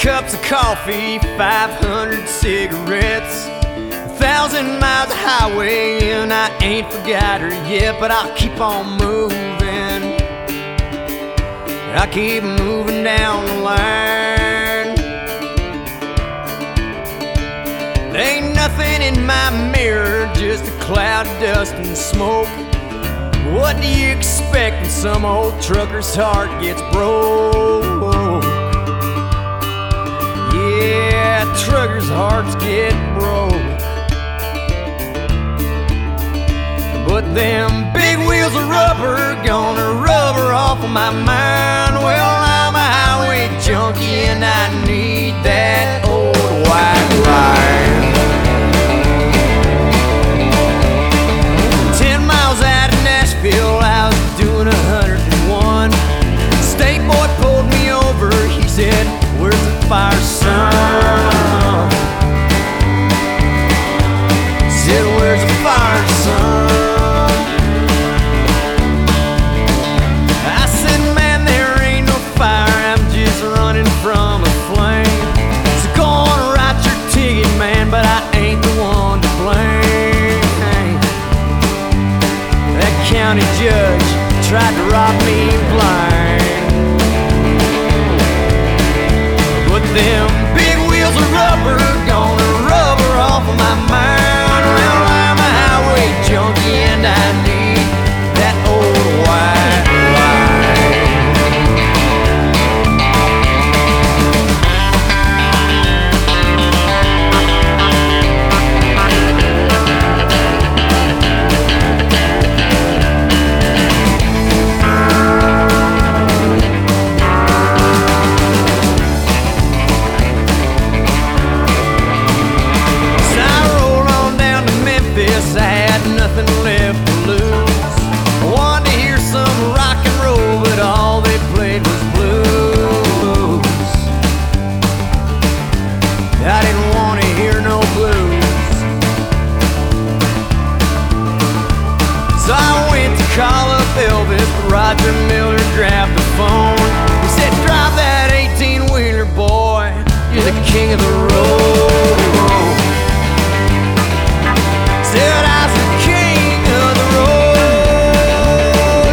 cups of coffee, 500 cigarettes, 1,000 miles of highway, and I ain't forgot her yet. But I'll keep on moving, I keep moving down the line. There ain't nothing in my mirror, just a cloud of dust and smoke. What do you expect when some old trucker's heart gets broke? Yeah, truckers' hearts get broke. But them big wheels of rubber gonna rubber off of my mind. Well, I'm a highway junkie and I need that old white line. 10 miles out of Nashville, I was doing 101. State boy pulled me over, he said, "Where's the fire, son?" Said, "Where's the fire, son?" I said, "Man, there ain't no fire, I'm just running from a flame." So go on, write your ticket, man, but I ain't the one to blame. That county judge tried to rob me blind. But them big wheels of rubber gonna rubber off of my mind. Well, I'm a highway junkie and I need that old white line. I had nothing left to lose. I wanted to hear some rock and roll, but all they played was blues. I didn't want to hear no blues. So I went to call up Elvis, but Roger Miller grabbed the phone. He said, "Drive that 18-wheeler, boy, you're the king of the road." Said I was the king of the road.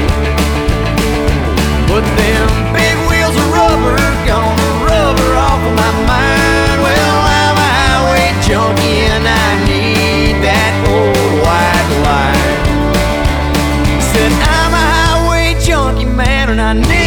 But them big wheels of rubber gonna rubber off of my mind. Well, I'm a highway junkie and I need that old white line. Said I'm a highway junkie, man, and I need